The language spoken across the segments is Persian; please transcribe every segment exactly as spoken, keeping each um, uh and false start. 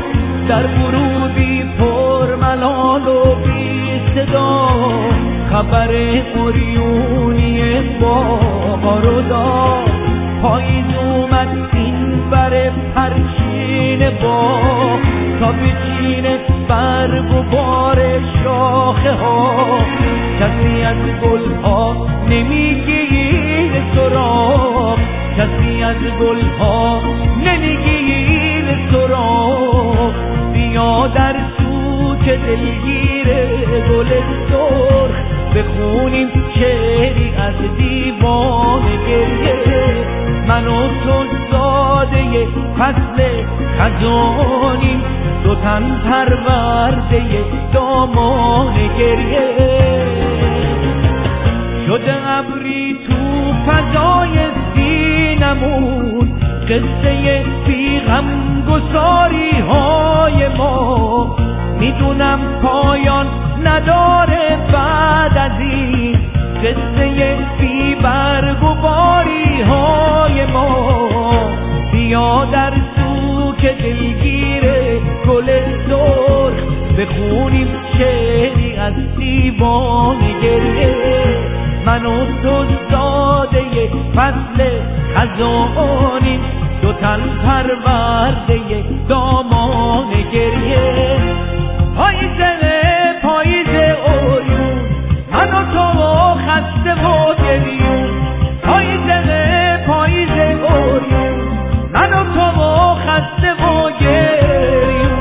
در ورودی پر ملال و بی صدا خبر اوریونی بهار رو داد. پاییز اومد این بر پرچین باغ تا بچینه برگ و بار شاخه ها. کسی از گل ها نمیگیره سراغ، کسی از گل ها نمیگیره سراغ. بیا در سوک دلگیره گل سرخ بخونیم شعری از دیوان گریه. من و تو زاده فصل خزانیم، دو تن پرورده دامان گریه. شده ابری تو فضای سینمون قصه بی غم گساری های ما. میدونم پایان نداره بعد از این قصه بی برگ و باری های ما. بیا در سوک دلگیره گل سرخ بخونیم شعری از دیوان گریه. من و تو زاده فصل خزانیم، دو تن پرورده دامان گریه. پاییزه پاییزه اوریون من و تو خسته و گریون. پاییزه پاییزه اوریون من و تو خسته و گریون.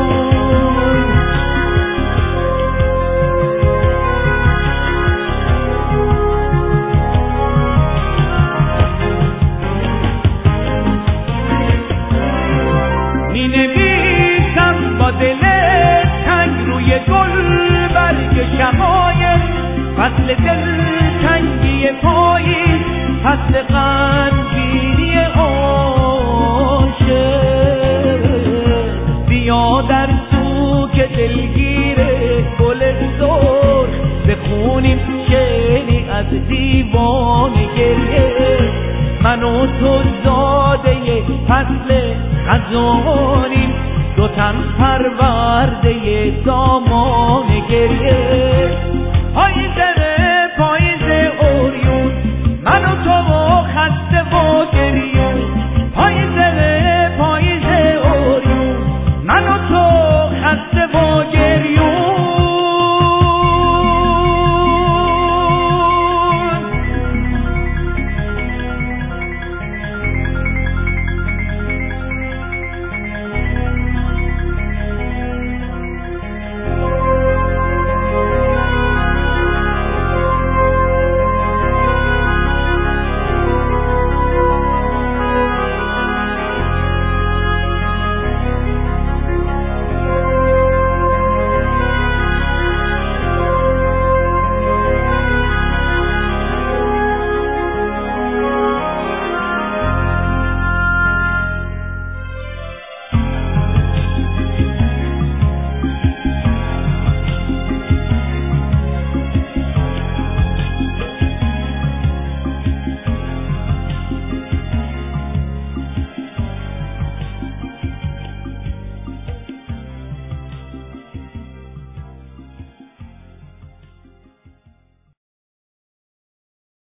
می نویسم با دل تنگ روی گل برگ شمایل، فصل دل تنگی پاییز، فصل غمگینی عاشق. بیا در سوک دلگیره گل سرخ بخونیم شعری از دیوان گریه. من و تو زاده فصل خزانیم، دو تن پرورده دامان گریه. پاییزه پاییزه اوریون من و تو خسته و گریون. پاییزه پاییزه اوریون من و تو خسته و